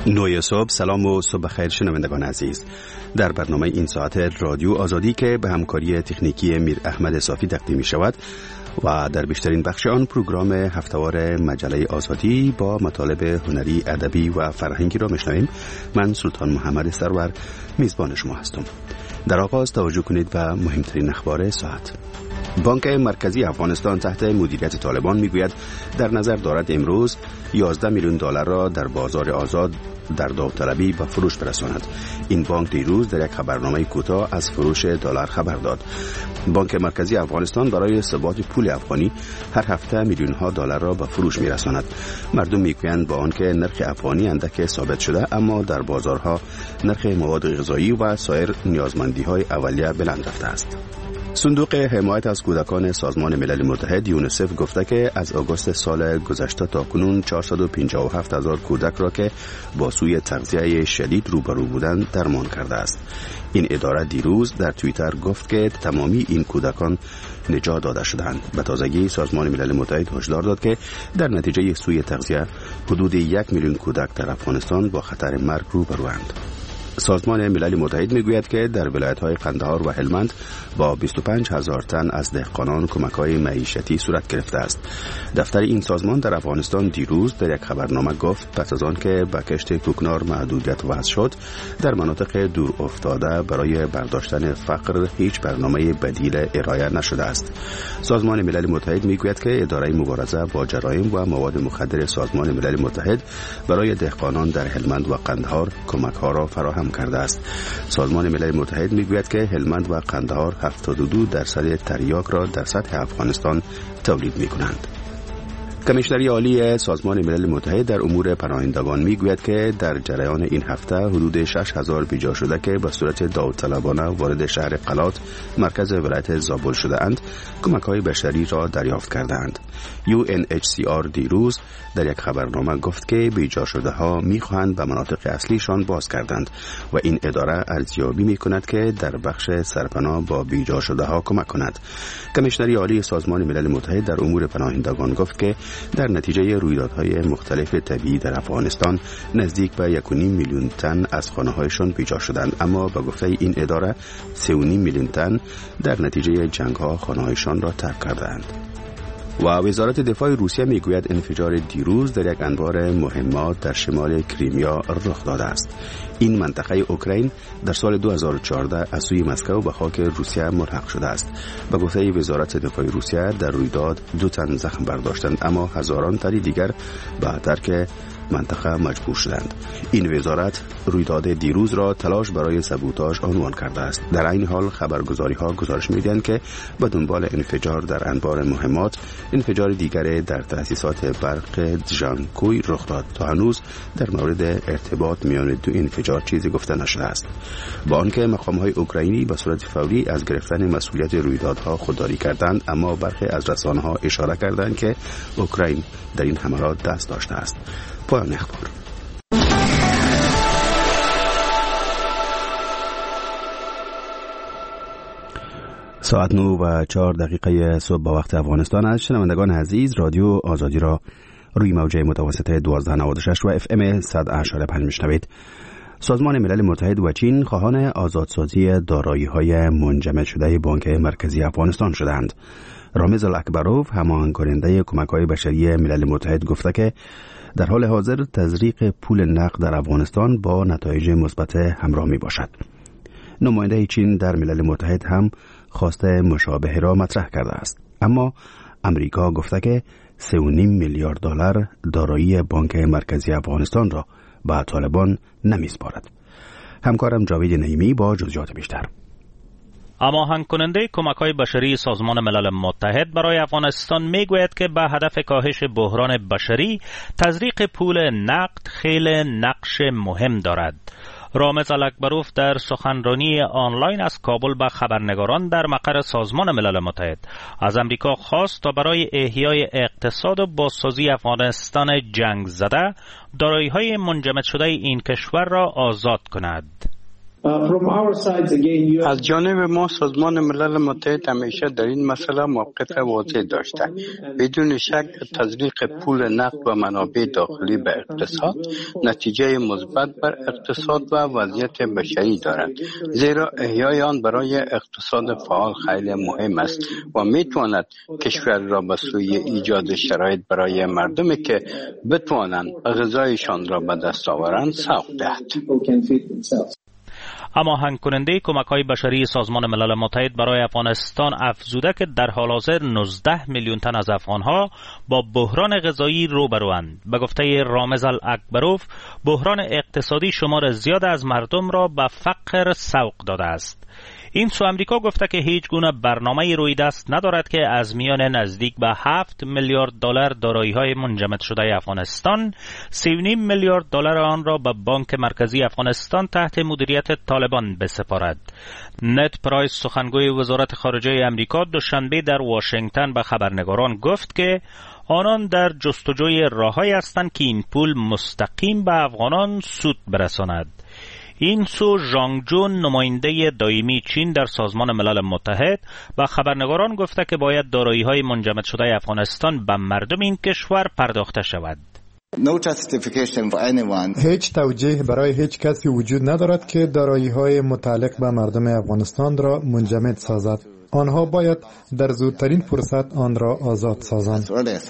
9 صبح. سلام و صبح بخیر شنوندگان عزیز. در برنامه این ساعت رادیو آزادی که به همکاری تکنیکی میر احمد صافی تقدیم می شود و در بیشترین بخش آن پروگرام هفتهوار مجله آزادی با مطالب هنری، ادبی و فرهنگی را میشنویم. من سلطان محمد سرور میزبان شما هستم. در آغاز توجه کنید و مهمترین اخبار ساعت. بانک مرکزی افغانستان تحت مدیریت طالبان میگوید در نظر دارد امروز 11 میلیون دلار را در بازار آزاد در داوطلبی به فروش برساند. این بانک دیروز در یک خبرنامه کوتاه از فروش دلار خبر داد. بانک مرکزی افغانستان برای ثبات پول افغانی هر هفته میلیون ها دلار را به فروش میرساند. مردم میگویند با آنکه نرخ افغانی اندک ثابت شده، اما در بازارها نرخ مواد غذایی و سایر نیازمندی های اولیه بلند رفته است. صندوق حمایت از کودکان سازمان ملل متحد یونیسف گفته که از آگوست سال گذشته تا کنون 457,000 کودک را که با سوء تغذیه شدید روبرو بودند درمان کرده است. این اداره دیروز در توییتر گفت که تمامی این کودکان نجات داده شدند. به تازگی سازمان ملل متحد هشدار داد که در نتیجه سوء تغذیه حدود 1 میلیون کودک در افغانستان با خطر مرگ روبروند. سازمان ملل متحد میگوید که در ولایت‌های قندهار و هلمند با 25,000 تن از دهقانان کمک‌های معیشتی صورت گرفته است. دفتر این سازمان در افغانستان دیروز در یک خبرنامه گفت پس از آن که به کشت کوکنار محدودیت وضع شد، در مناطق دور افتاده برای برداشتن فقر هیچ برنامه بدیل ارائه نشده است. سازمان ملل متحد میگوید که اداره مبارزه با جرایم و مواد مخدر سازمان ملل متحد برای دهقانان در هلمند و قندهار کمک‌ها را فراهم کرده است. سازمان ملل متحد میگوید که هلمند و قندهار 72% تریاک را در سطح افغانستان تولید میکنند. کمیشنری عالی سازمان ملل متحد در امور پناهندگان میگوید که در جریان این هفته حدود 6,000 بیجا شده که به صورت داوطلبانه وارد شهر قلات مرکز ولایت زابل شده اند کمک‌های بشری را دریافت کردند. UNHCR دیروز در یک خبرنامه گفت که بیجا شده ها میخواهند به مناطق اصلیشان باز کردند و این اداره ارزیابی میکند که در بخش سرپناه با بیجا شده ها کمک کند. کمیشنری عالی سازمان ملل متحد در امور پناهندگان گفت که در نتیجه رویدادهای مختلف طبیعی در افغانستان نزدیک به 1.5 میلیون تن از خانه‌هایشان بیجا شدند، اما به گفته این اداره 3.5 میلیون تن در نتیجه جنگ‌ها خانه‌هایشان را ترک کردند. و وزارت دفاع روسیه میگوید انفجار دیروز در یک انبار مهمات در شمال کریمیا رخ داده است. این منطقه اوکراین در سال 2014 از سوی مسکو به خاک روسیه ملحق شده است. به گفته وزارت دفاع روسیه در رویداد 2 تن زخم برداشتند، اما هزاران تن دیگر به ترک منطقه مجبور شدند. این وزارت رویداد دیروز را تلاش برای سبوتاژ عنوان کرده است. در این حال خبرگزاری‌ها گزارش می‌دهند که به دنبال انفجار در انبار مهمات، انفجار دیگر در تأسیسات برق جانکوی رخ داد. تا هنوز در مورد ارتباط میان دو انفجار چیزی گفته نشده است. با آنکه مقام‌های اوکراینی به صورت فوری از گرفتن مسئولیت رویدادها خودداری کردند، اما برخی از رسانه‌ها اشاره کردند که اوکراین در این حملات دست داشته است. پایان اخبار. ساعت 9:04 صبح با وقت افغانستان است. شنوندگان عزیز، رادیو آزادی را روی موجه متوسط 1296 و FM 100.5 میشنوید. سازمان ملل متحد و چین خواهان آزادسازی دارایی‌های منجمد شده بانک مرکزی افغانستان شدند. رامز الاکبروف، هماهنگ کننده کمک‌های بشری ملل متحد، گفته که در حال حاضر تزریق پول نقد در افغانستان با نتایج مثبت همراه می باشد. نماینده چین در ملل متحد هم خواست مشابه را مطرح کرده است، اما امریکا گفته که 3.5 میلیارد دلار دارایی بانک مرکزی افغانستان را به طالبان نمی‌سپارد. همکارم جاوید نعیمی با جزئیات بیشتر. هماهنگ کننده کمک‌های بشری سازمان ملل متحد برای افغانستان میگوید که به هدف کاهش بحران بشری تزریق پول نقد خیلی نقش مهم دارد. رامز الاکبروف در سخنرانی آنلاین از کابل به خبرنگاران در مقر سازمان ملل متحد از امریکا خواست تا برای احیای اقتصاد و بازسازی افغانستان جنگ زده دارایی‌های منجمد شده این کشور را آزاد کند. از جانب ما سازمان ملل متحد همیشه در این مسئله موقف واضح داشته. بدون شک تزریق پول نقد و منابع داخلی به اقتصاد نتیجه مثبت بر اقتصاد و وضعیت بشری دارد، زیرا احیای آن برای اقتصاد فعال خیلی مهم است و میتواند کشور را به سوی ایجاد شرایط برای مردمی که بتوانند غذایشان را به دست آورند سوق دهد. اما هماهنگ کننده کمک‌های بشری سازمان ملل متحد برای افغانستان افزوده که در حال حاضر 19 میلیون تن از افغان‌ها با بحران غذایی روبروند. به گفته رامز الاکبروف، بحران اقتصادی شمار زیاد از مردم را به فقر سوق داده است. این سو امریکا گفته که هیچ گونه برنامه روی دست ندارد که از میان نزدیک به 7 میلیارد دلار دارایی‌های منجمد شده افغانستان 3.5 میلیارد دلار آن را به بانک مرکزی افغانستان تحت مدیریت طالبان بسپارد. نت پرایس سخنگوی وزارت خارجه امریکا دوشنبه در واشنگتن به خبرنگاران گفت که آنان در جستجوی راه‌هایی هستند که این پول مستقیم به افغانان سود برساند. این سو ژانگ جون، نماینده دائمی چین در سازمان ملل متحد، به خبرنگاران گفته که باید دارایی‌های منجمد شده افغانستان به مردم این کشور پرداخته شود. هیچ توجیه برای هیچ کسی وجود ندارد که دارایی‌های متعلق به مردم افغانستان را منجمد سازد. آنها باید در زودترین فرصت آن را آزاد سازند.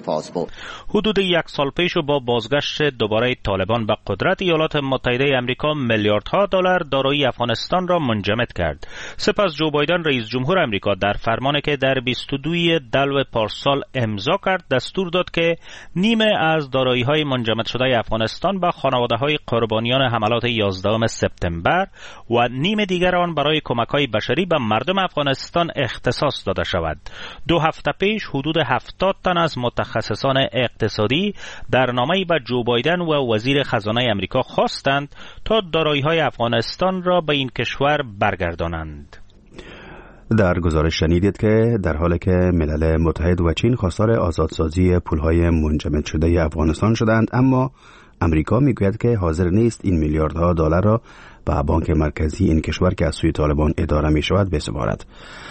حدود 1 سال پیش و با بازگشت دوباره طالبان به قدرت، ایالات متحده آمریکا میلیاردها دلار دارایی افغانستان را منجمد کرد. سپس جو بایدن رئیس جمهور آمریکا در فرمانی که در 22 دلو پارسال امضا کرد دستور داد که نیمه از دارایی‌های منجمد شده افغانستان به خانواده‌های قربانیان حملات 11 سپتامبر و نیمه دیگر آن برای کمک‌های بشری به مردم افغانستان اختصاص داده شود. 2 هفته پیش حدود 70 تن از متخصصان اقتصادی در نامه‌ای به جو بایدن و وزیر خزانه آمریکا خواستند تا دارایی‌های افغانستان را به این کشور برگردانند. در گزارش شنیدید که در حالی که ملل متحد و چین خواستار آزادسازی پول‌های منجمد شده افغانستان شدند، اما امریکا میگوید که حاضر نیست این میلیاردها دلار را به بانک مرکزی این کشور که از سوی طالبان اداره می شود بسپارد.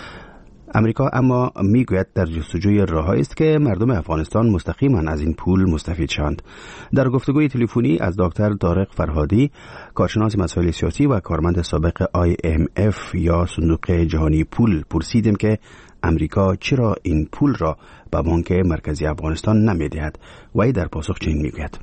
امریکا اما میگوید در جستجوی راه‌هایی است که مردم افغانستان مستقیما از این پول مستفید شوند. در گفتگوی تلفنی از دکتر طارق فرهادی، کارشناس مسائل سیاسی و کارمند سابق IMF یا صندوق جهانی پول، پرسیدیم که امریکا چرا این پول را به بانک مرکزی افغانستان نمی‌دهد و ای در پاسخ چنین میگوید: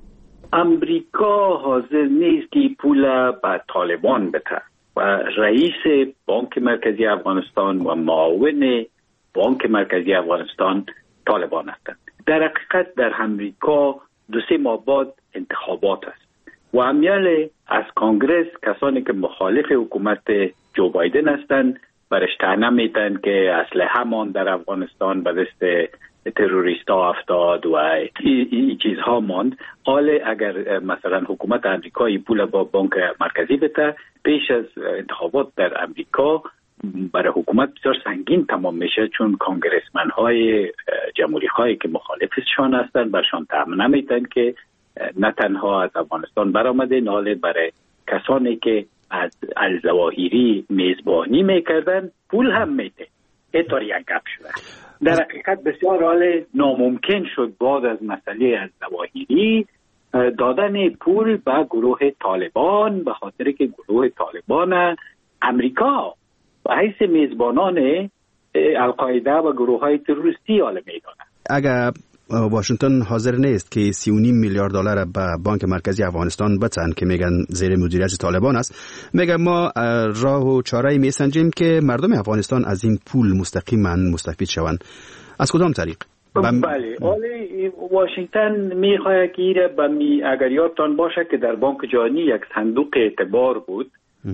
امریکا حاضر نیست که پول به طالبان بده و رئیس بانک مرکزی افغانستان و معاون بانک مرکزی افغانستان طالبان هستند. در حقیقت در امریکا 2-3 ماه بعد انتخابات است و امیال از کانگرس کسانی که مخالف حکومت جو بایدن هستند برش طعنه میتن که اسلحه مان در افغانستان به دست تروریست ها افتاد و این چیزها ماند. حال اگر مثلا حکومت امریکایی پول با بانک مرکزی بده، پیش از انتخابات در امریکا برای حکومت بسیار سنگین تمام میشه، چون کانگرسمن های جمهوری هایی که مخالفشان هستند برشان طعنه میتن که نه تنها از افغانستان برآمده، ناله برای کسانی که از الظواهری میزبانی میکردن پول هم میده. اینطور یک گپ شده. در حقیقت بسیار حال ناممکن شد بعد از مسئله از ظواهری دادن پول به گروه طالبان، به خاطر که گروه طالبان امریکا به حیث میزبانان القاعده و گروه های تروریستی حال میدانند. اگر واشنگتن حاضر نیست که 3.5 میلیارد دلار به بانک مرکزی افغانستان بدن که میگن زیر مدیریت طالبان است، میگن ما راه و چاره‌ای میسنجیم که مردم افغانستان از این پول مستقیما مستفید شوند. از کدام طریق؟ بله، ولی واشنگتن میخواد که ایره اگر یادتان باشه که در بانک جهانی یک صندوق اعتبار بود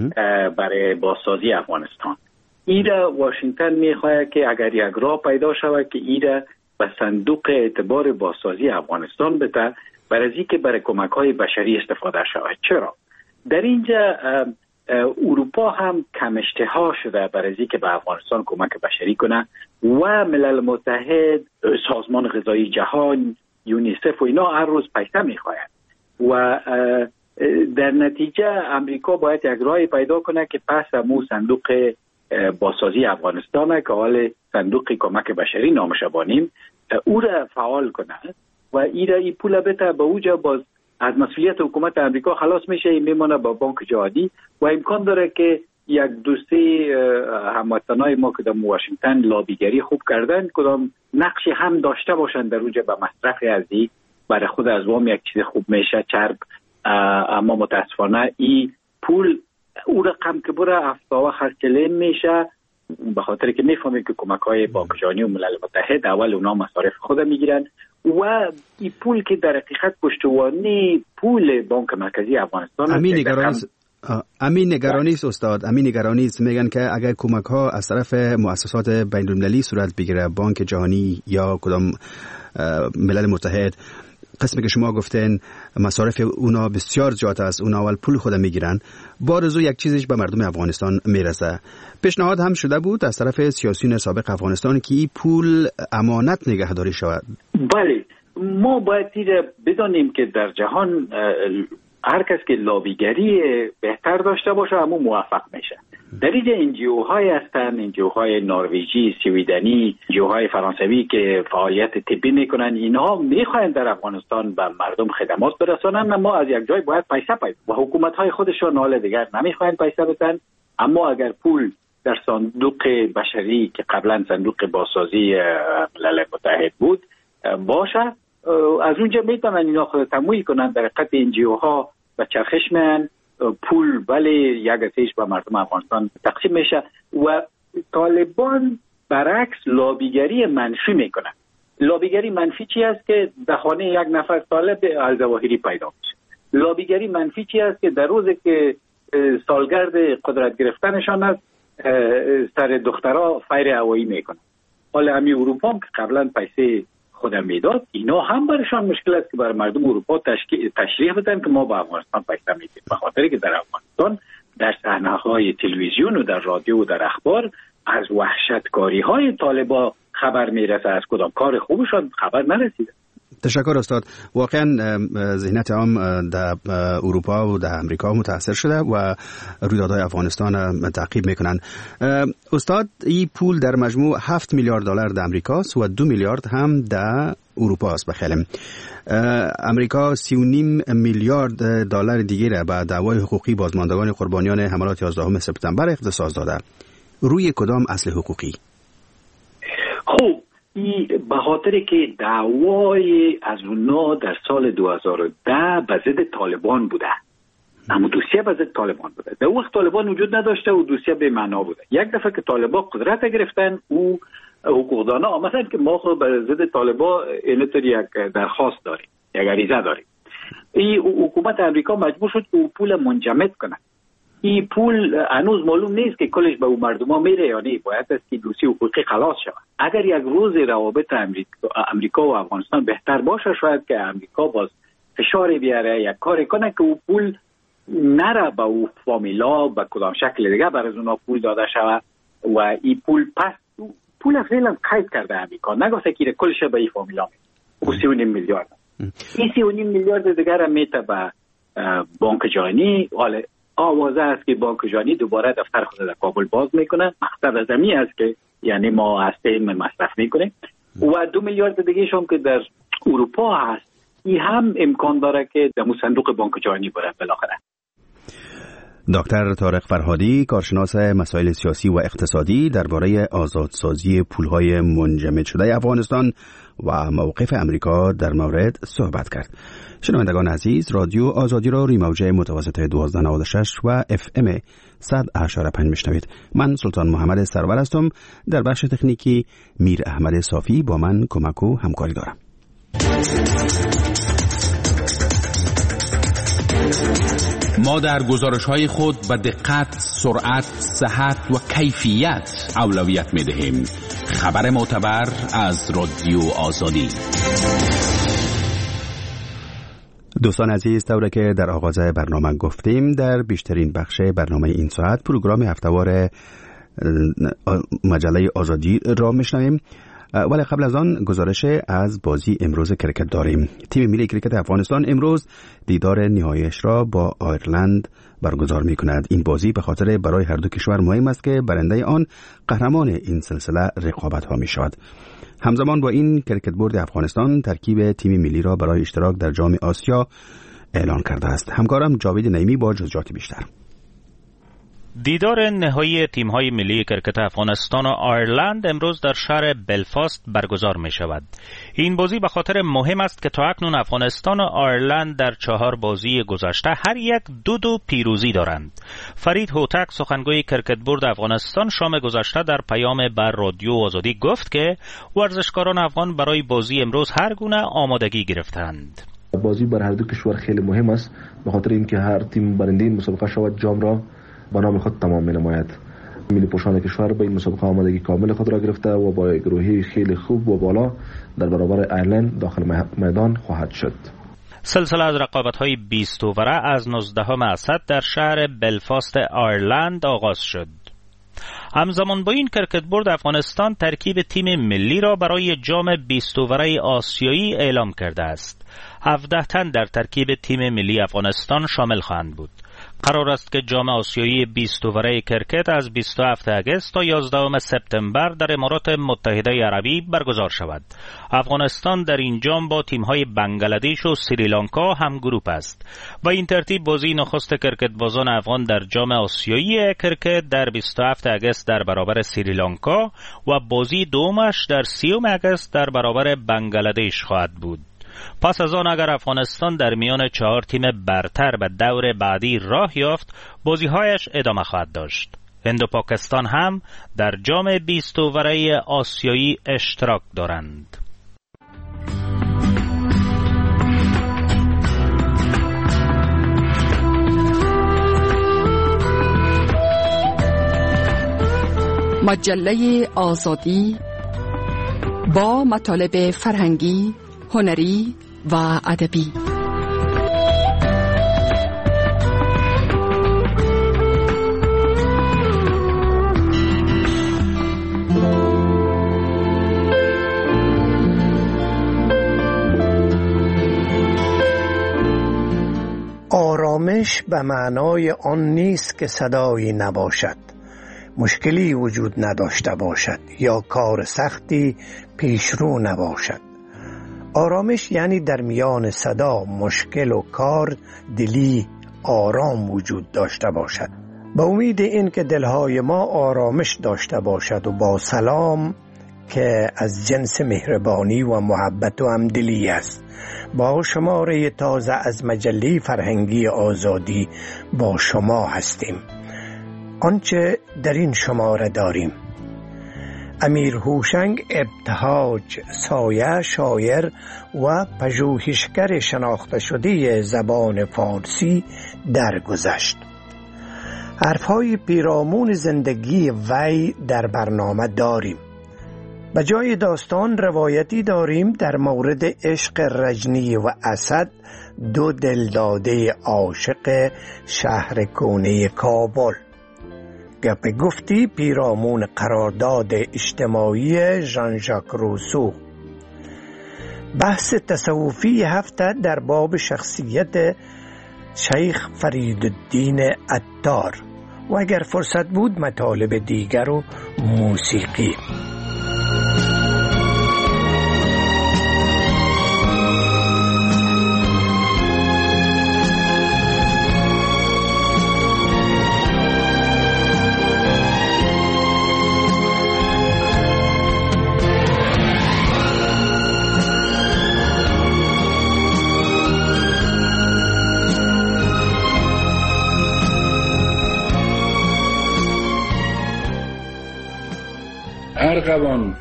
برای بازسازی افغانستان. ایره واشنگتن میخواد که اگر یک راه پیدا شود که ایره به صندوق اعتبار بازسازی افغانستان بده، برای اینکه برای کمک‌های بشری استفاده شود. چرا؟ در اینجا اروپا هم کم اشتها شده برای اینکه به افغانستان کمک بشری کنه و ملل متحد، سازمان غذایی جهان، یونیسف و اینا هر روز پیسه میخواهند و در نتیجه امریکا باید یک راهی پیدا کنه که پس امو صندوق بازسازی افغانستان که حال صندوق کمک بشری نامش بانیم او را فعال کنه و این پول بده به اوجا باز از مسئولیت حکومت امریکا خلاص میشه، میمونه با بانک جهادی و امکان داره که یک دوستی هموطنای ما که در واشنگتن لابیگری خوب کردن کدام نقشی هم داشته باشن در اوجا به مصرف ارزی برای خود از وام یک چیز خوب میشه چرب. اما متاسفانه این پول او رقم که بره افتاوه خرچله میشه به خاطر که میفهمیم که کمک های بانک جهانی و ملل متحد اول اونا مصارف خود میگیرن و این پول که در حقیقت پشتوانه پول بانک مرکزی افغانستان امین نگرانی است استاد، امین نگرانی است. میگن که اگر کمک ها از طرف مؤسسات بین المللی صورت بگیره، بانک جهانی یا کدام ملل متحد، قسمی که شما گفتین مصارف اونا بسیار زیاد است، اونا اول پول خود میگیرن، بارزو یک چیزش به مردم افغانستان میرسه. پیشنهاد هم شده بود از طرف سیاسیون سابق افغانستان که این پول امانت نگهداری شود. بله، ما باید بدانیم که در جهان هر کس که لابیگری بهتر داشته باشه همون موفق میشه. در اینجا انجیو های هستن، انجیو های نروژی، سویدنی، انجیو های فرانسوی که فعالیت طبی میکنن، اینها میخواین در افغانستان به مردم خدمات برسانن، اما از یک جای باید پیسه پیدا و حکومت های خودشون حال دیگر نمیخواین پیسه بدن. اما اگر پول در صندوق بشری که قبلا صندوق بازسازی ملل متحد بود باشه، از اونجا میتونن اینا خود تمویل کنن. در حقیقت انجیو ها و چرخش من پول ولی یک اتیش به مردم افغانستان تقسیم میشه و طالبان برعکس لابیگری منفی میکنن. لابیگری منفی چی است که دهانه یک نفر طالب الظواهری پیدا میشه. لابیگری منفی چی است که در روزی که سالگرد قدرت گرفتنشان است سر دخترها فیر هوایی میکنن. حالا همین اروپا هم که قبلا پیسه خودم میداد، اینا هم برشان مشکل است که برای مردم اروپا تشریح بدن که ما با افغانستان پیسه میدیم، به خاطر که در افغانستان در صحنه‌های تلویزیون و در رادیو و در اخبار از وحشتکاری های طالبا خبر میرسه، از کدام کار خوبشان خبر نرسیده. تشکر استاد. واقعا ذهنیت عام در اروپا و در امریکا متاثر شده و رویدادهای افغانستان تعقیب میکنن. استاد، این پول در مجموع 7 میلیارد دلار در امریکاست و 2 میلیارد هم در اروپا است. بخیلم امریکا 3.5 میلیارد دلار دیگه را به دعوای حقوقی بازماندگان قربانیان حملات 11 سپتامبر اختصاص داده. روی کدام اصل حقوقی؟ خوب، به خاطر که دعوای از اونا در سال 2010 به ضد طالبان بوده، اما دوسیه به ضد طالبان بوده. در وقت طالبان وجود نداشته و دوسیه به معنا بوده. یک دفعه که طالبان قدرت گرفتن او حقوقدانا آمدن که ما خود به ضد طالبان اینطور یک درخواست داریم، یک عریضه داریم. این حکومت امریکا مجبور شد که او پول منجمد کنه. این پول هنوز معلوم نیست که کلش به اون مردم ها میره یا نه، باید است که دوسیه حقوقی خلاص شود. اگر یک روز روابط امریکا و افغانستان بهتر باشه، شاید که امریکا باز فشار بیاره، یک کاری کنه که او پول نره به او فامیلا به کدام شکل دیگه بر از اونا پول داده شود و این پول پس پول فعلا قید کرده امریکا، نگاسته که کلش به این فامیلا میره. او 3.5 میلیارد. این 3.5 میلیارد دیگر هم میته به بانک جهانی. حالا آوازه است که بانک جهانی دوباره دفتر خود در کابل باز میکنه. مقصد از همین است که یعنی ما از تیم مصرف میکنیم و 2 میلیارد دیگه شون که در اروپا هست، این هم امکان داره که در صندوق بانک جهانی بره بالاخره. دکتر طارق فرهادی، کارشناس مسائل سیاسی و اقتصادی، درباره آزادسازی پولهای منجمد شده افغانستان و موقف امریکا در مورد صحبت کرد. شنوندگان عزیز، رادیو آزادی را روی موج متوسط 1296 و FM 100.5 میشنوید. من سلطان محمد سرور هستم. در بخش تکنیکی میر احمد صافی با من کمک و همکاری دارم. ما در گزارش‌های خود به دقت، سرعت، صحت و کیفیت اولویت می‌دهیم. خبر معتبر از رادیو آزادی. دوستان عزیز، طوری که در آغاز برنامه گفتیم، در بیشترین بخش برنامه این ساعت پروگرام هفته‌وار مجله آزادی را میشنویم. ولی قبل از آن گزارش از بازی امروز کرکت داریم. تیم ملی کرکت افغانستان امروز دیدار نهاییش را با آیرلند برگزار می کند. این بازی به خاطر برای هر دو کشور مهم است که برنده آن قهرمان این سلسله رقابت ها می شود. همزمان با این کرکت بورد افغانستان ترکیب تیم ملی را برای اشتراک در جام آسیا اعلان کرده است. همکارم جاوید نعیمی با جزئیات بیشتر. دیدار نهایی تیم‌های ملی کرکت افغانستان و آیرلند امروز در شهر بلفاست برگزار می شود. این بازی به خاطر مهم است که تا اکنون افغانستان و آیرلند در 4 بازی گذشته هر یک 2 پیروزی دارند. فرید هوتک سخنگوی کرکت بورد افغانستان شام گذشته در پیام بر رادیو آزادی گفت که ورزشکاران افغان برای بازی امروز هر گونه آمادگی گرفتند. بازی بر هر دو کشور خیلی مهم است به خاطر اینکه هر تیم برنده این مسابقه شود جام را با نام خود تمام می نماید. ملی پوشان کشور به این مسابقه آمادگی کامل خود را گرفته و با گروهی خیلی خوب و بالا در برابر آیرلند داخل میدان خواهد شد. سلسله از رقابت‌های 20 اووره از 19 اسد در شهر بلفاست آیرلند آغاز شد. همزمان با این کرکت بورد افغانستان ترکیب تیم ملی را برای جام 20 اووره آسیایی اعلام کرده است. 17 تن در ترکیب تیم ملی افغانستان شامل خواهند بود. قرار است که جام آسیایی 20 اووره کرکت از 27 اگست تا 11 سپتامبر در امارات متحده عربی برگزار شود. افغانستان در این جام با تیم‌های بنگلادش و سریلانکا هم گروپ است. با این ترتیب بازی نخست کرکت بازان افغان در جام آسیایی کرکت در 27 اگست در برابر سریلانکا و بازی دومش در 30 اگست در برابر بنگلادش خواهد بود. پس از آن اگر افغانستان در میان 4 تیم برتر به دور بعدی راه یافت، بازی‌هایش ادامه خواهد داشت. هند و پاکستان هم در جام 20 اووره آسیایی اشتراک دارند. مجله آزادی با مطالب فرهنگی، هنری و ادبی. آرامش به معنای آن نیست که صدایی نباشد، مشکلی وجود نداشته باشد یا کار سختی پیشرو نباشد. آرامش یعنی در میان صدا، مشکل و کار دلی آرام وجود داشته باشد. به امید این که دلهای ما آرامش داشته باشد و با سلام که از جنس مهربانی و محبت و همدلی است، با شماره تازه از مجله فرهنگی آزادی با شما هستیم. آنچه در این شماره داریم: امیر هوشنگ ابتهاج، سایه شاعر و پژوهشگر شناخته شده زبان فارسی درگذشت. حرفهای پیرامون زندگی وی در برنامه داریم. به جای داستان روایتی داریم در مورد عشق رجنی و اسد، 2 دلداده عاشق شهر کونه کابل. گپ گفتی پیرامون قرارداد اجتماعی ژان ژاک روسو. بحث تصوفی هفته در باب شخصیت شیخ فریدالدین عطار و اگر فرصت بود مطالب دیگر و موسیقی. ارغوان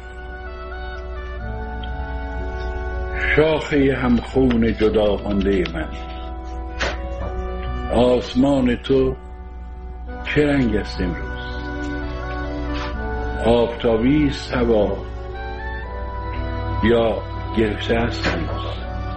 شاخه همخون جدا مانده من، آسمان تو چه رنگ است امروز؟ آفتابی است هوا یا گرفته است هنوز؟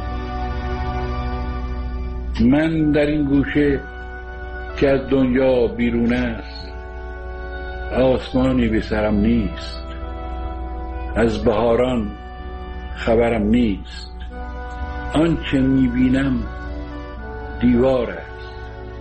من در این گوشه که از دنیا بیرون است، آسمانی به سرم نیست. از بهاران خبرم نیست. آنچه میبینم دیوار است.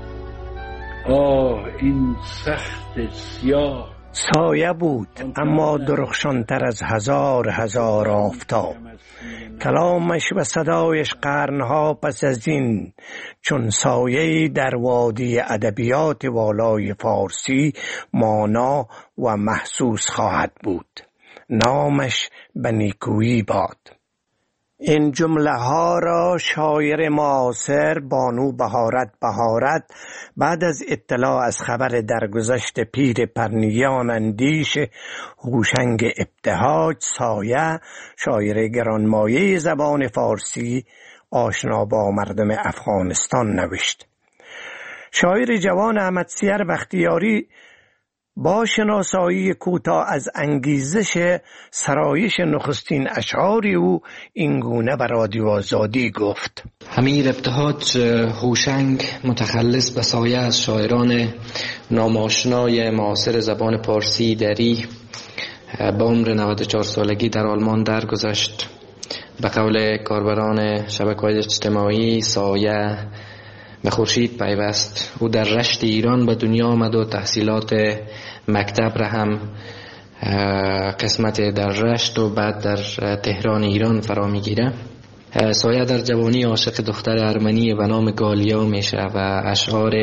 آه این سخت سیاه. سایه بود اما درخشانتر از هزار آفتاب. کلامش و صدایش قرنها پس از این چون سایه در وادی ادبیات والای فارسی مانا و محسوس خواهد بود. نامش به نیکویی باد. این جمله ها را شاعر معاصر بانو بهارت بعد از اطلاع از خبر درگذشت پیر پرنیان اندیش هوشنگ ابتهاج سایه، شاعر گرانمایه زبان فارسی آشنا با مردم افغانستان نوشت. شاعر جوان احمد سیر بختیاری با شناسایی کوتاه از انگیزش سرایش نخستین اشعار او اینگونه به رادیو آزادی گفت: امیر ابتهاج هوشنگ متخلص به سایه از شاعران ناماشنای معاصر زبان پارسی دری به عمر 94 سالگی در آلمان درگذشت. به قول کاربران شبکه‌های اجتماعی سایه به خورشید پیوست. او در رشت ایران به دنیا آمد و تحصیلات مکتب را هم قسمت در رشت و بعد در تهران ایران فرا میگیره. سایه در جوانی عاشق دختر ارمنی به نام گالیا میشه و اشعار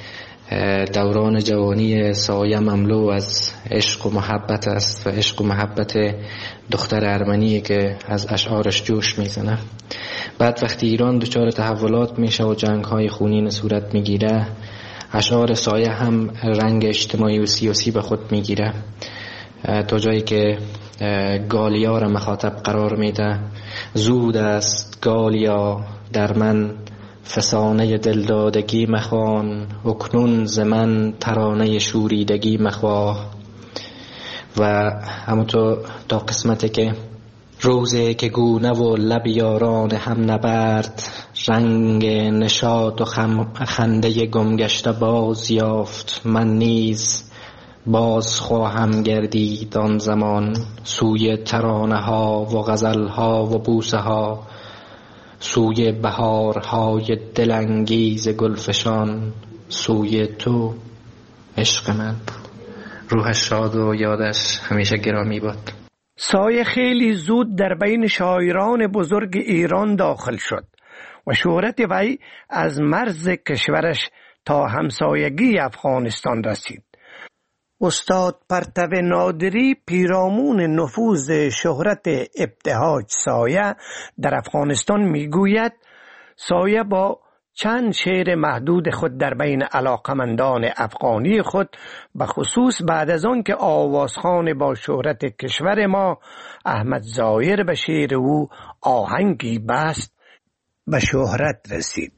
دوران جوانی سایه مملو از عشق و محبت است و عشق و محبت دختر ارمنی که از اشعارش جوش میزنه. بعد وقتی ایران دچار تحولات میشه و جنگ‌های خونین صورت میگیره، اشعار سایه هم رنگ اجتماعی و سیاسی به خود میگیره، تا جایی که گالیا را مخاطب قرار میده. زود است گالیا در من فسانه دلدادگی مخوان، اکنون ز من ترانه شوریدگی مخواه. و همونطور تا قسمتی که روزه که گونه و لب یاران هم نبرد، رنگ نشاط و خنده گمگشته باز یافت. من نیز باز خواهم گردید آن زمان، سوی ترانه ها و غزل ها و بوسه ها، سوی بهارهای دلانگیز گلفشان، سوی تو عشق من. روحش شاد و یادش همیشه گرامی باد. سایه خیلی زود در بین شاعران بزرگ ایران داخل شد و شهرت وی از مرز کشورش تا همسایگی افغانستان رسید. استاد پرتو نادری پیرامون نفوذ شهرت ابتهاج سایه در افغانستان میگوید: سایه با چند شعر محدود خود در بین علاقمندان افغانی خود، به خصوص بعد از آن که آوازخوان با شهرت کشور ما احمد ظاهر به شعر او آهنگی بست، به شهرت رسید.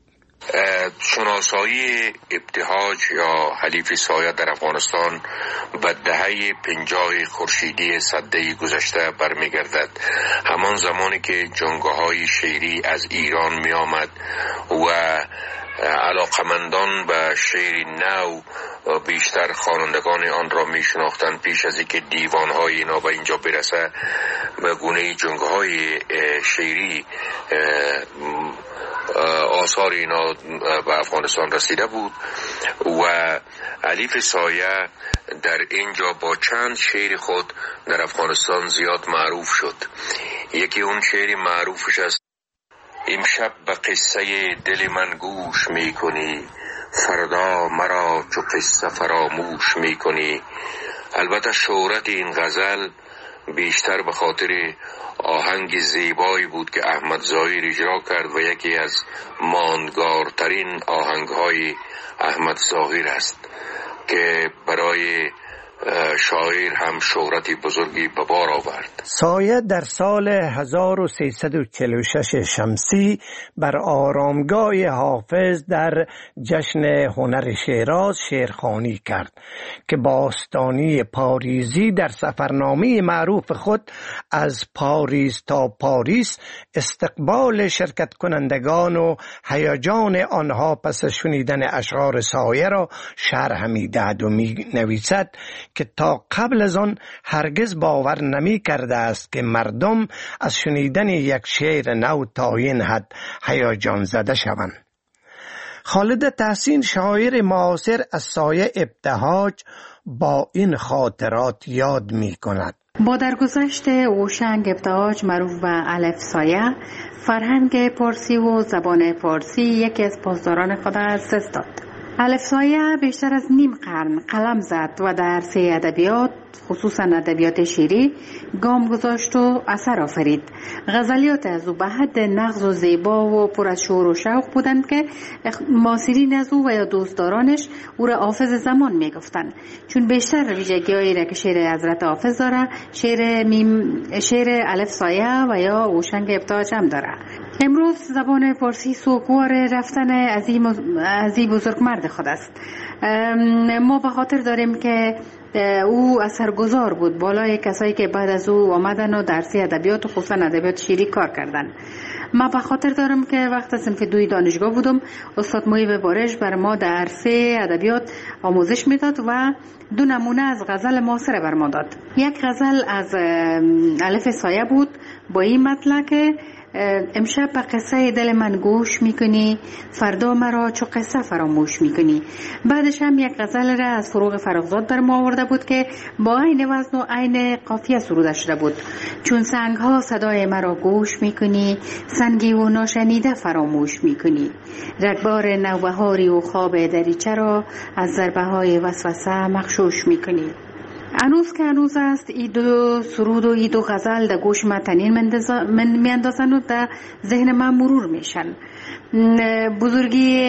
شناسایی ابتهاج یا حلیف سایه در افغانستان به دهه 50 خورشیدی سده گذشته برمیگردد. همان زمانی که جنگاه‌های شعری از ایران می آمد و علاقمندان به شعر نو بیشتر خوانندگان آن را می شناختند. پیش از اینکه دیوان‌های اینا به اینجا برسه، به گونه جنگاه‌های شعری آثار اینا به افغانستان رسیده بود و حلیف سایه در اینجا با چند شعر خود در افغانستان زیاد معروف شد. یکی اون شعر معروفش است: امشب به قصه دل من گوش میکنی، فردا مرا چو قصه فراموش میکنی. البته شهرت این غزل بیشتر به خاطر آهنگ زیبایی بود که احمد ظاهر اجرا کرد و یکی از ماندگارترین آهنگهای احمد ظاهر است که برای شاعر هم شهرتی بزرگی به بار آورد. سایه در سال 1346 شمسی بر آرامگاه حافظ در جشن هنر شیراز شعرخوانی کرد که باستانی پاریزی در سفرنامه معروف خود از پاریس تا پاریس استقبال شرکت کنندگان و هیجان آنها پس از شنیدن اشعار سایه را شرح می دهد و می نویسد که تا قبل از آن هرگز باور نمی کرده است که مردم از شنیدن یک شعر نو تا این حد هیجان زده شوند. خالد تحسین شاعر معاصر از سایه ابتهاج با این خاطرات یاد می کند. با درگذشت اوشنگ ابتهاج معروف به الف سایه، فرهنگ پارسی و زبان پارسی یکی از پاسداران خود از دست داد. الف سایه بیشتر از نیم قرن قلم زد و در عرصه ادبیات، خصوصا ادبیات شعری، گام گذاشت و اثر آفرید. غزلیات از او به حد نغز و زیبا و پر از شور و شوق بودند که معاصرین از او و یا دوستدارانش او را حافظ زمان میگفتند، چون بیشتر ویژگی‌هایی را که شعر حضرت حافظ داره شعر الف سایه و یا اوشنگ ابتهاج هم داره. امروز زبان پارسی سوگوار رفتن ازی بزرگمرد خود است. ما به خاطر داریم که او اثرگذار بود بالای کسایی که بعد از او آمدن و درسی ادبیات و خصوصا ادبیات شعری کار کردن. ما به خاطر دارم که وقت صنف 2 دانشگاه بودم، استاد محیب بارش بر ما در عرصه ادبیات آموزش میداد و 2 نمونه از غزل معاصر بر ما داد. یک غزل از الف سایه بود با این مطلع که امشب به قصه دل من گوش میکنی، فردا مرا چو قصه فراموش میکنی. بعدش هم یک غزل را از فروغ فرخزاد بر ما آورده بود که با عین وزن و عین قافیه سروده شده بود. چون سنگ ها صدای مرا گوش میکنی، سنگی و ناشنیده فراموش میکنی. رگبار نوبهاری و خواب دریچه را از ضربه های وسوسه مغشوش میکنی. هنوز که هنوز است ای 2 سرود و ای 2 غزل در گوش من تنین میاندازن و در ذهن من مرور میشن. بزرگی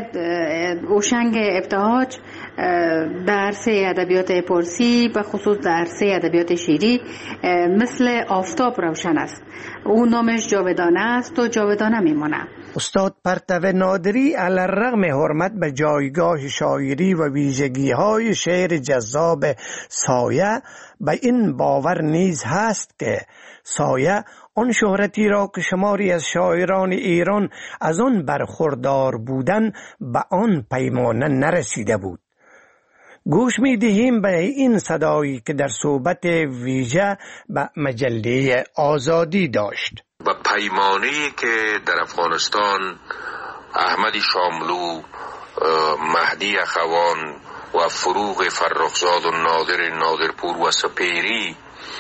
اوشنگ ابتهاج در عرصه ادبیات پارسی به خصوص در عرصه ادبیات شعری مثل آفتاب روشن است. او نامش جاودانه است و جاودانه میمونه. استاد پرتو نادری علی‌الرغم حرمت به جایگاه شاعری و ویژگی‌های شعر جذاب سایه به این باور نیز هست که سایه آن شهرتی را که شماری از شاعران ایران از آن برخوردار بودن به آن پیمانه نرسیده بود. گوش می دهیم به این صدایی که در صحبت ویژه به مجله آزادی داشت. و پیمانه‌ای که در افغانستان احمد شاملو، مهدی اخوان و فروغ فرخزاد و نادرپور و سپیری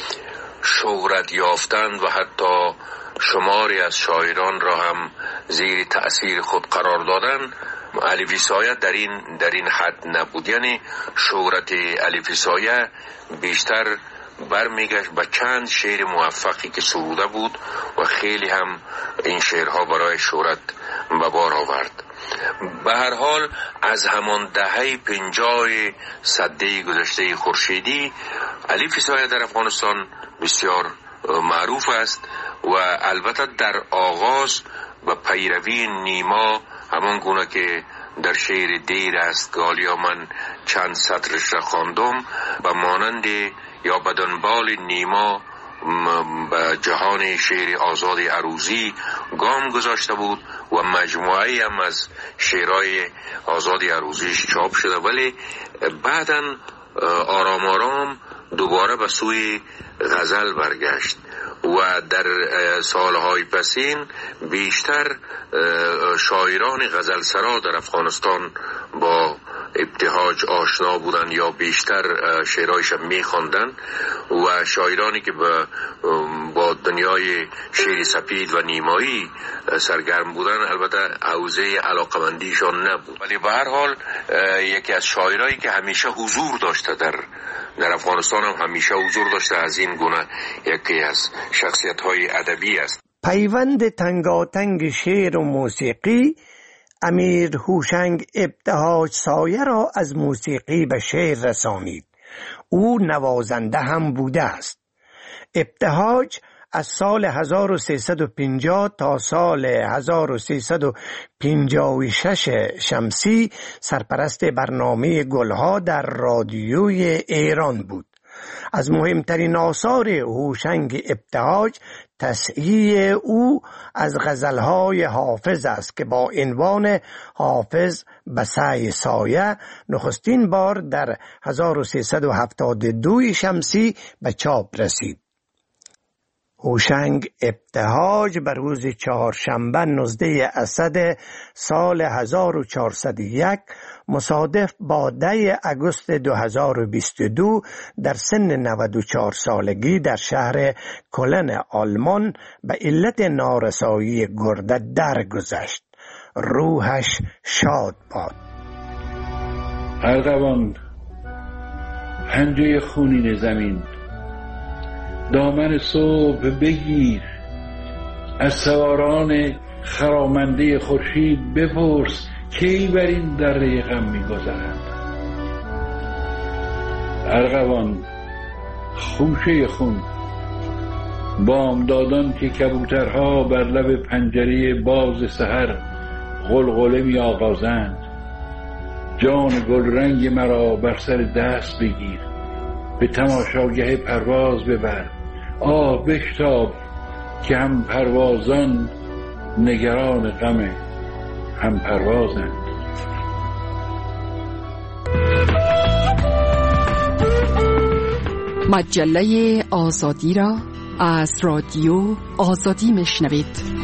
شهرت یافتند و حتی شماری از شاعران را هم زیر تأثیر خود قرار دادند، الف سایه در این حد نبود. یعنی شهرت الف سایه بیشتر برمیگشت به چند شعر موفقی که سروده بود و خیلی هم این شعرها برای شهرت به بار آورد. به هر حال از همان دهه 50 سده گذشته خورشیدی الف سایه در افغانستان بسیار معروف است و البته در آغاز به پیروی نیما، همان گونه که در شعر دیر است گالیا من چند سطرش را خواندم، به مانند یا به دنبال نیما به جهان شعر آزاد عروضی گام گذاشته بود و مجموعه هم از شعرهای آزاد عروضیش چاپ شده، ولی بعداً آرام آرام دوباره به سوی غزل برگشت و در سالهای پسین بیشتر شاعران غزلسرا در افغانستان با ابتهاج آشنا بودن یا بیشتر شعرهایش میخواندن و شاعرانی که با دنیای شعر سپید و نیمایی سرگرم بودن البته حوزه علاقمندیشان نبود، ولی به هر حال یکی از شاعرایی که همیشه حضور داشته در افغانستان هم همیشه حضور داشته از این گونه یکی از شخصیت‌های ادبی است. پیوند تنگاتنگ شعر و موسیقی امیر هوشنگ ابتهاج سایه را از موسیقی به شعر رسانید. او نوازنده هم بوده است. ابتهاج از سال 1350 تا سال 1356 شمسی سرپرست برنامه گلها در رادیوی ایران بود. از مهمترین آثار هوشنگ ابتهاج تصحیح او از غزلهای حافظ است که با عنوان حافظ به سعی سایه نخستین بار در 1372 شمسی به چاپ رسید. هوشنگ ابتهاج بر روز چهارشنبه 19 اسد سال 1401 مصادف با 10 آگوست 2022 در سن 94 سالگی در شهر کلن آلمان به علت نارسایی گرده درگذشت. روحش شاد باد. ارغوان، پنجه خونین زمین، دامن صبح بگیر، از سواران خرامنده خورشید بپرس کی بر این دره غم می‌گذرند. ارغوان، خوشه خون، بامدادان که کبوترها بر لب پنجره باز سحر غلغله می‌آغازند، جان گلرنگ مرا بر سر دست بگیر، به تماشاگه پرواز ببر. آه بشتاب که هم پروازان نگران غم هم پروازند. مجله آزادی را از رادیو آزادی میشنوید.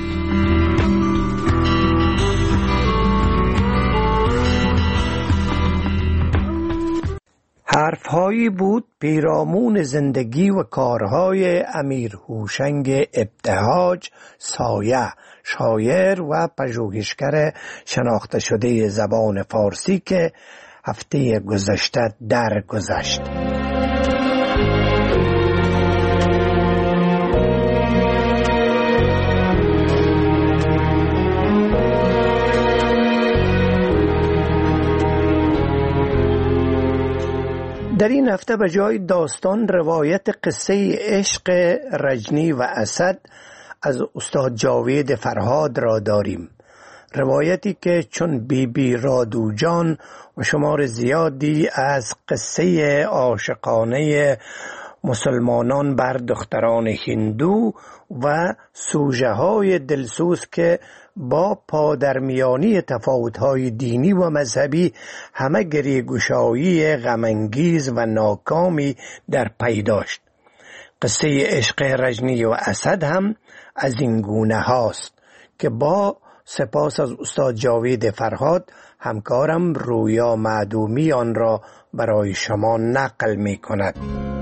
حرفهایی بود پیرامون زندگی و کارهای امیر هوشنگ ابتهاج سایه، شاعر و پژوهشگر شناخته شده زبان فارسی که هفته گذشته درگذشت. در این هفته به جای داستان روایت قصه عشق رجنی و اسد از استاد جاوید فرهاد را داریم. روایتی که چون بی رادوجان و شمار زیادی از قصه عاشقانه مسلمانان بر دختران هندو و سوژه های دلسوز که با پادرمیانی تفاوت‌های دینی و مذهبی همه گریه‌گشایی غم‌انگیز و ناکامی در پی داشت. قصه عشق رجنی و اسد هم از این گونه هاست که با سپاس از استاد جاوید فرهاد همکارم رویا معدومی آن را برای شما نقل می کند.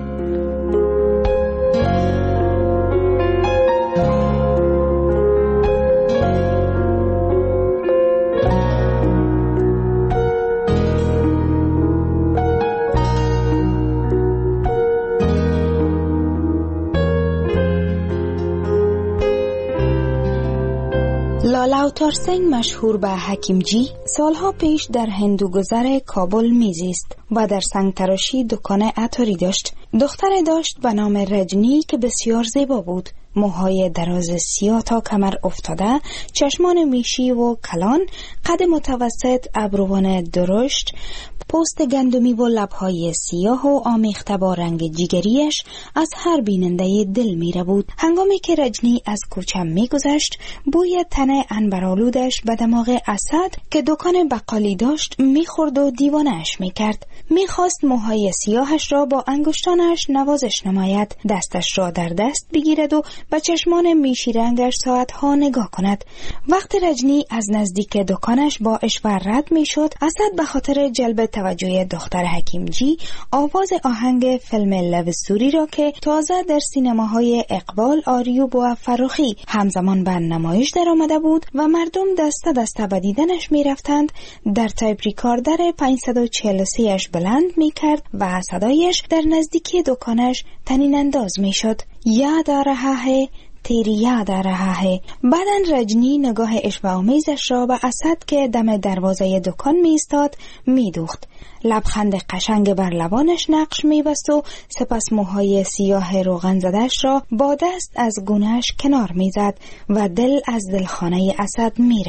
لالاوتار سنگ مشهور به حکیمجی سالها پیش در هندوگذر کابل میزیست و در سنگ تراشی دکان عطاری داشت. دختر داشت به نام رجنی که بسیار زیبا بود. موهای دراز سیاه تا کمر افتاده، چشمان میشی و کلان، قد متوسط، ابروان درشت، پوست گندمی و لبهای سیاه و آمیخته با رنگ جیگریش از هر بیننده دل میره بود. هنگامی که رجنی از کوچه میگذشت، بوی تن عنبرآلودش به دماغ اسد که دکان بقالی داشت میخورد و دیوانه‌اش میکرد. میخواست موهای سیاهش را با انگشتانش نوازش نماید، دستش را در دست بگیرد و به چشمان میشی رنگش ساعتها نگاه کند. وقت رجنی از نزدیک دکانش با اشوه رد میشد، اسد به خاطر جلب توجه دختر حکیمجی آواز آهنگ فیلم لوستوری را که تازه در سینماهای اقبال، آریوب و فروخی همزمان به نمایش در آمده بود و مردم دسته دسته به دیدنش می رفتند، در تایپ ریکاردر 543 اش بلند می کرد و صدایش در نزدیکی دکانش طنین انداز می شد. یاد آ رها ہے تیری یاد آ رها ہے. بعدن رجنی نگاه اشوه‌آمیزش را به اسد که دم دروازه دکان می ایستاد می دوخت. لبخند قشنگ بر لبانش نقش می بست و سپس موهای سیاه روغن زدش را با دست از گونهش کنار می زد و دل از دلخانه اسد می رود.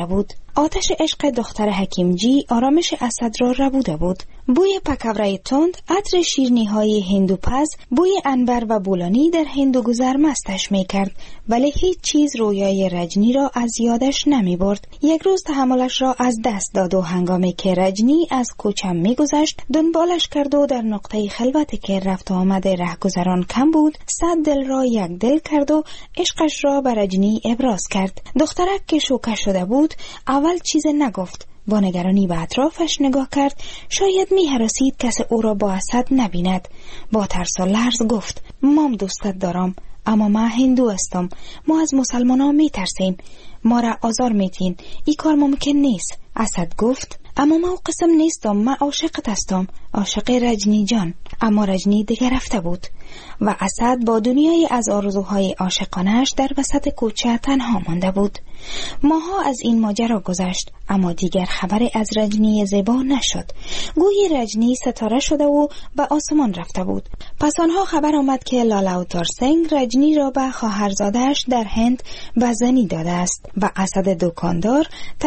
آتش عشق دختر حکیمجی آرامش اسد را ربوده بود. بوی پکوره تند، عطر شیرینی های هندوپز، بوی عنبر و بولانی در هندوگذر مستش می کرد، ولی هیچ چیز رویای رجنی را از یادش نمی برد. یک روز تحملش را از دست داد و هنگامی که رجنی از کوچه می گذشت دنبالش کرد و در نقطه خلوتی که رفت و آمد رهگذران کم بود 100 دل را یک دل کرد و عشقش را به رجنی ابراز کرد. دخترک که شوکه شده بود اول چیز نگفت. با نگرانی به اطرافش نگاه کرد، شاید می هراسید کسی او را با اسد نبیند. با ترس و لرز گفت: مام دوستت دارم، اما ما هندو هستم. ما از مسلمان می ترسیم. ما را آزار می تین. این کار ممکن نیست. اسد گفت: اما ما قسم نیستم، ما عاشقت هستم، عاشق رجنی جان. اما رجنی دیگر رفته بود و اسد با دنیای از آرزوهای عاشقانش در وسط کوچه تنها مانده بود. ماها از این ماجرا گذشت، اما دیگر خبری از رجنی زیبا نشد. گویی رجنی ستاره شده و به آسمان رفته بود. پس آنها خبر آمد که لالا اوتار سنگ رجنی را به خواهرزادش در هند به زنی داده است و اسد دکاندار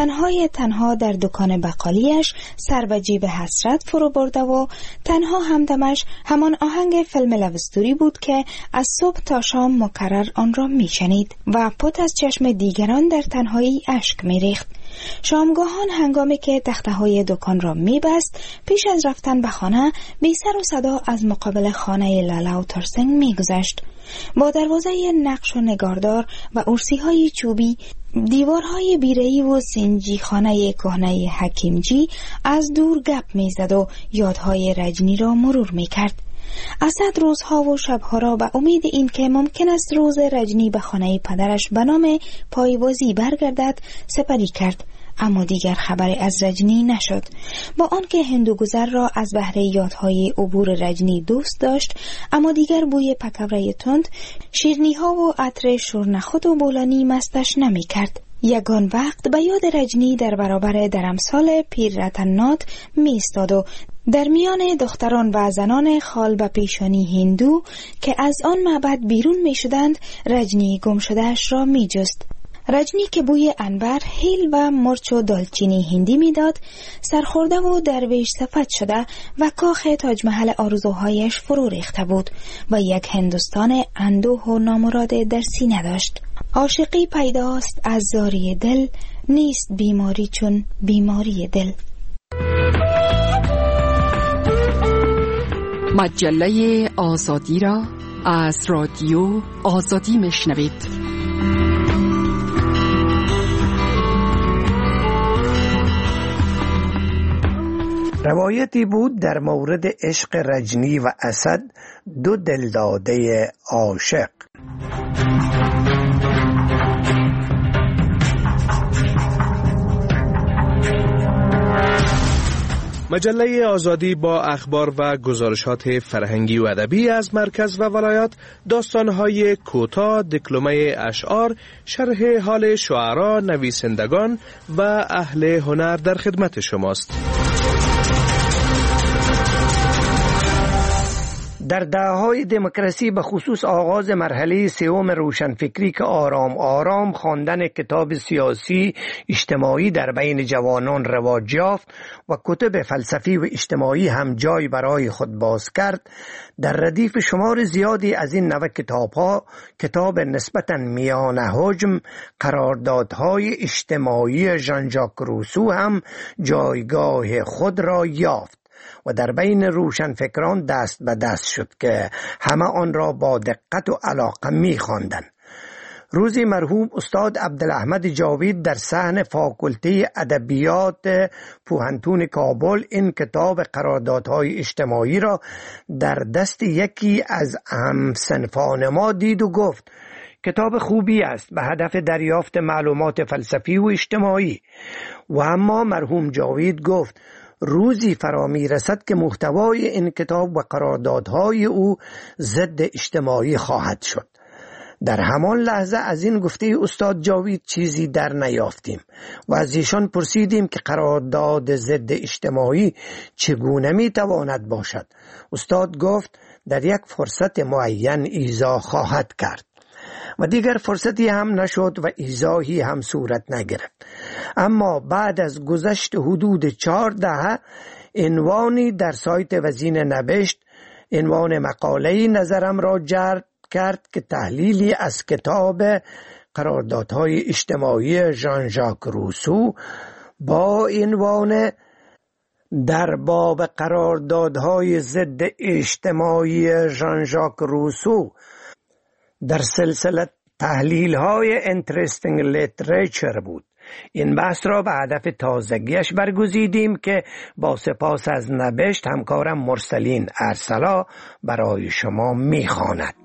تنها در دکان بقالیش سر به جیب حسرت فرو برده و تنها همدمش همان آهنگ فیلم لوستوری بود که از صبح تا شام مکرر آن را میشنید و پت از چشم دیگران در تنهایی اشک میریخت. شامگاهان هنگامی که تخته‌های دکان را میبست، پیش از رفتن به خانه بی سر و صدا از مقابل خانه لالا اوتار سنگ میگذشت. با دروازه نقش و نگاردار و ارسی‌های چوبی، دیوارهای بیره‌ای و سنجی خانه کهنه حکیمجی از دور گپ میزد و یادهای رجنی را مرور میکرد. اسد روزها و شبها را به امید این که ممکن است روز رجنی به خانه پدرش به نام پایوازی برگردد سپری کرد، اما دیگر خبری از رجنی نشد. با آنکه هندوگذر را از بهره یادهای عبور رجنی دوست داشت، اما دیگر بوی پکوره تند، شیرنی‌ها و عطر شورنخود و بولانی مستش نمی کرد. یگان وقت به یاد رجنی در برابر درمسال پیر رتنات می ایستاد و در میان دختران و زنان خال به پیشانی هندو که از آن معبد بیرون می شدند رجنی گم شدهش را می جست. رجنی که بوی عنبر، هیل و مرچ و دالچینی هندی میداد، سرخورده و درویش صفت شده و کاخ تاج محل آرزوهایش فرو ریخته بود و یک هندوستان اندوه و نامراد در سینه داشت. عاشقی پیداست از زاری دل، نیست بیماری چون بیماری دل. مجله آزادی را از رادیو آزادی میشنوید. روایتی بود در مورد عشق رجنی و اسد، دو دلداده عاشق. مجله آزادی با اخبار و گزارشات فرهنگی و ادبی از مرکز و ولایات، داستان‌های کوتاه، دکلمه اشعار، شرح حال شعرا، نویسندگان و اهل هنر در خدمت شماست. در دهه‌های دموکراسی به خصوص آغاز مرحله سوم روشنفکری که آرام آرام خواندن کتاب سیاسی اجتماعی در بین جوانان رواج یافت و کتب فلسفی و اجتماعی هم جای برای خود باز کرد، در ردیف شمار زیادی از این نوع کتاب‌ها کتاب نسبتاً میان حجم قراردادهای اجتماعی ژان ژاک روسو هم جایگاه خود را یافت و در بین روشنفکران دست به دست شد که همه آن را با دقت و علاقه می خواندند. روزی مرحوم استاد عبدالاحمد جاوید در صحن فاکولته ادبیات پوهنتون کابل این کتاب قراردادهای اجتماعی را در دست یکی از همصنفان ما دید و گفت: کتاب خوبی است به هدف دریافت معلومات فلسفی و اجتماعی. و اما مرحوم جاوید گفت: روزی فرا می رسد که محتوای این کتاب و قراردادهای او ضد اجتماعی خواهد شد. در همان لحظه از این گفته استاد جاوید چیزی در نیافتیم و از ایشان پرسیدیم که قرارداد ضد اجتماعی چگونه می تواند باشد. استاد گفت در یک فرصت معین ایضاح خواهد کرد و دیگر فرصتی هم نشد و ایضاحی هم صورت نگرفت. اما بعد از گذشت حدود 4 دهه عنوانی در سایت وزین نوشت، عنوان مقاله‌ای نظرم را جلب کرد که تحلیلی از کتاب قراردادهای اجتماعی ژان ژاک روسو با عنوان در باب قراردادهای ضد اجتماعی ژان ژاک روسو در سلسله تحلیل‌های Interesting Literature بود. این بحث را به هدف تازگیش برگزیدیم که با سپاس از نوشت همکارم مرسلین ارسلا برای شما می‌خواند.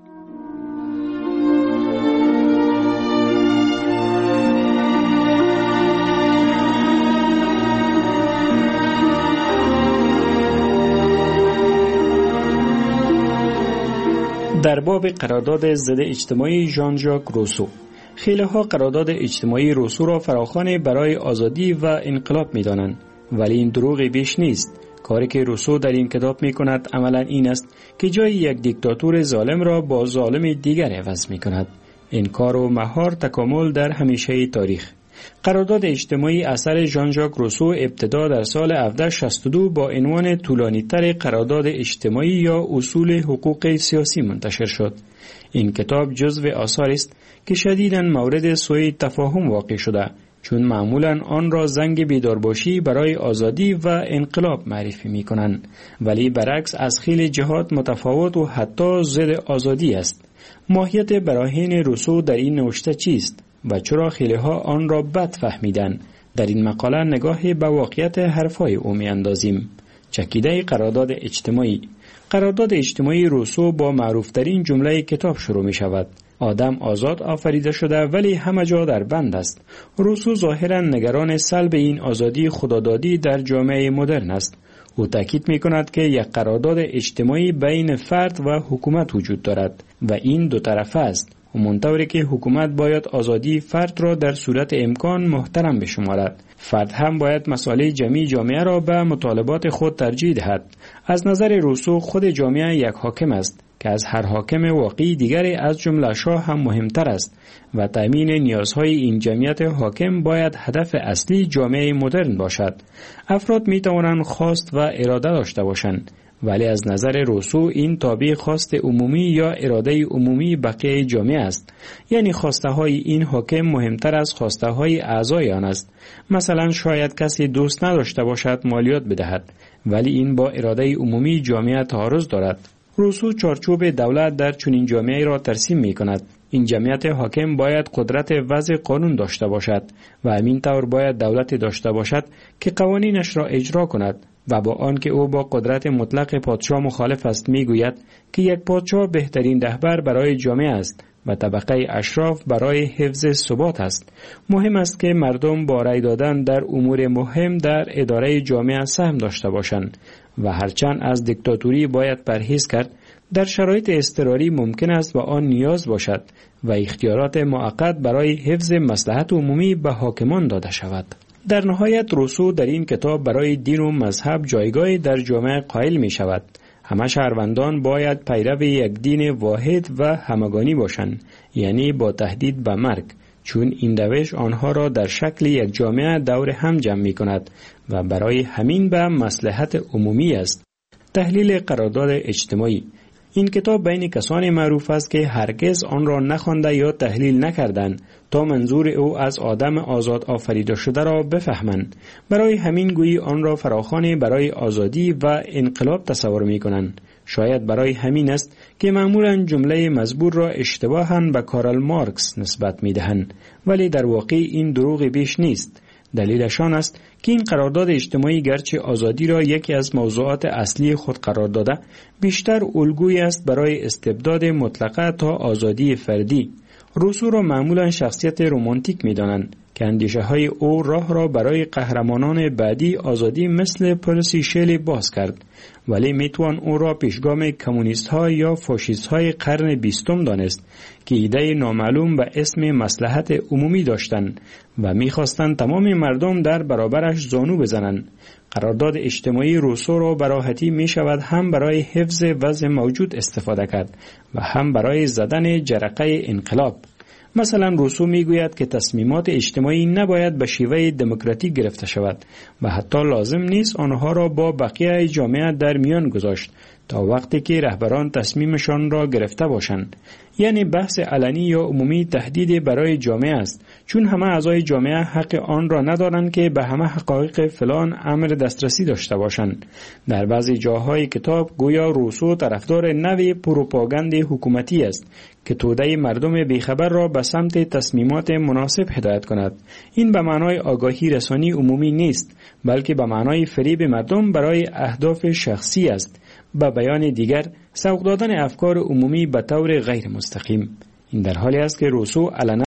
در باب قرارداد ضد اجتماعی ژان ژاک روسو، خیلی‌ها قرارداد اجتماعی روسو را فراخوان برای آزادی و انقلاب می‌دانند، ولی این دروغی بیش نیست. کاری که روسو در این کتاب می‌کند عملاً این است که جای یک دیکتاتور ظالم را با ظالم دیگر عوض می‌کند. این کار و مهار تکامل در همیشه تاریخ. قرارداد اجتماعی اثر ژان ژاک روسو ابتدا در سال 1762 با عنوان طولانی‌تر قرارداد اجتماعی یا اصول حقوق سیاسی منتشر شد. این کتاب جزو آثاری است که شدیداً مورد سوء تفاهم واقع شده، چون معمولاً آن را زنگ بیدارباشی برای آزادی و انقلاب معرفی می‌کنند، ولی برعکس از خیلی جهات متفاوت و حتی ضد آزادی است. ماهیت براهین روسو در این نوشته چیست و چرا خیلی‌ها آن را بد فهمیدند؟ در این مقاله نگاهی به واقعیت حرفای او می‌اندازیم. چکیده قرارداد اجتماعی. قرارداد اجتماعی روسو با معروفترین جمله کتاب شروع می شود: آدم آزاد آفریده شده ولی همه جا در بند است. روسو ظاهراً نگران سلب این آزادی خدادادی در جامعه مدرن است. او تاکید می کند که یک قرارداد اجتماعی بین فرد و حکومت وجود دارد و این دو طرفه است. همانطوری که حکومت باید آزادی فرد را در صورت امکان محترم بشمارد، فرد هم باید مسائل جمعی جامعه را به مطالبات خود ترجیح دهد. از نظر روسو خود جامعه یک حاکم است که از هر حاکم واقعی دیگری از جمله شاه هم مهمتر است و تامین نیازهای این جمعیت حاکم باید هدف اصلی جامعه مدرن باشد. افراد می توانند خواست و اراده داشته باشند، ولی از نظر روسو این تابع خواست عمومی یا اراده عمومی بقیه جامعه است. یعنی خواسته های این حاکم مهمتر از خواسته های اعضای آن است. مثلا شاید کسی دوست نداشته باشد مالیات بدهد، ولی این با اراده عمومی جامعه تعارض دارد. روسو چارچوب دولت در چنین جامعه را ترسیم می کند. این جمعیت حاکم باید قدرت وضع قانون داشته باشد و همین طور باید دولت داشته باشد که قوانینش را اجرا کند و با آنکه او با قدرت مطلق پادشاه مخالف است میگوید که یک پادشاه بهترین رهبر برای جامعه است و طبقه اشراف برای حفظ ثبات است. مهم است که مردم با رأی دادن در امور مهم در اداره جامعه سهم داشته باشند و هرچند از دیکتاتوری باید پرهیز کرد، در شرایط اضطراری ممکن است و آن نیاز باشد و اختیارات موقت برای حفظ مصلحت عمومی به حاکمان داده شود. در نهایت روسو در این کتاب برای دین و مذهب جایگاهی در جامعه قائل می شود. همه شهروندان باید پیرو یک دین واحد و همگانی باشند، یعنی با تهدید به مرگ، چون این روش آنها را در شکل یک جامعه دور هم جمع می کند و برای همین به مصلحت عمومی است. تحلیل قرارداد اجتماعی. این کتاب بین کسانی معروف است که هرگز آن را نخوانده یا تحلیل نکردند تا منظور او از آدم آزاد آفریده شده را بفهمند. برای همین گویی آن را فراخوان برای آزادی و انقلاب تصور می کنند. شاید برای همین است که معمولا جمله مزبور را اشتباهاً به کارل مارکس نسبت می دهند، ولی در واقع این دروغ بیش نیست. دلیلشان است که این قرارداد اجتماعی گرچه آزادی را یکی از موضوعات اصلی خود قرار داده، بیشتر الگویی است برای استبداد مطلقه تا آزادی فردی. روسو را معمولا شخصیت رمانتیک می دانند که اندیشه های او راه را برای قهرمانان بعدی آزادی مثل پرسی شلی باز کرد، ولی می توان او را پیشگام کمونیست ها یا فاشیست های قرن 20 دانست که ایده نامعلوم به اسم مصلحت عمومی داشتند و می خواستند تمام مردم در برابرش زانو بزنند. قرارداد اجتماعی روسو را به راحتی می شود هم برای حفظ وضع موجود استفاده کرد و هم برای زدن جرقه انقلاب. مثلا روسو میگوید که تصمیمات اجتماعی نباید به شیوه دموکراتیک گرفته شود و حتی لازم نیست آنها را با بقیه جامعه در میان گذاشت تا وقتی که رهبران تصمیمشان را گرفته باشند. یعنی بحث علنی یا عمومی تهدید برای جامعه است، چون همه اعضای جامعه حق آن را ندارند که به همه حقایق فلان امر دسترسی داشته باشند. در بعضی جاهای کتاب گویا روسو طرفدار نوع پروپاگاند حکومتی است که توده مردم بیخبر را به سمت تصمیمات مناسب هدایت کند. این به معنای آگاهی رسانی عمومی نیست، بلکه به معنای فریب مردم برای اهداف شخصی است. به بیان دیگر، سوق دادن افکار عمومی به طور غیر مستقیم. این در حالی است که روسو علنا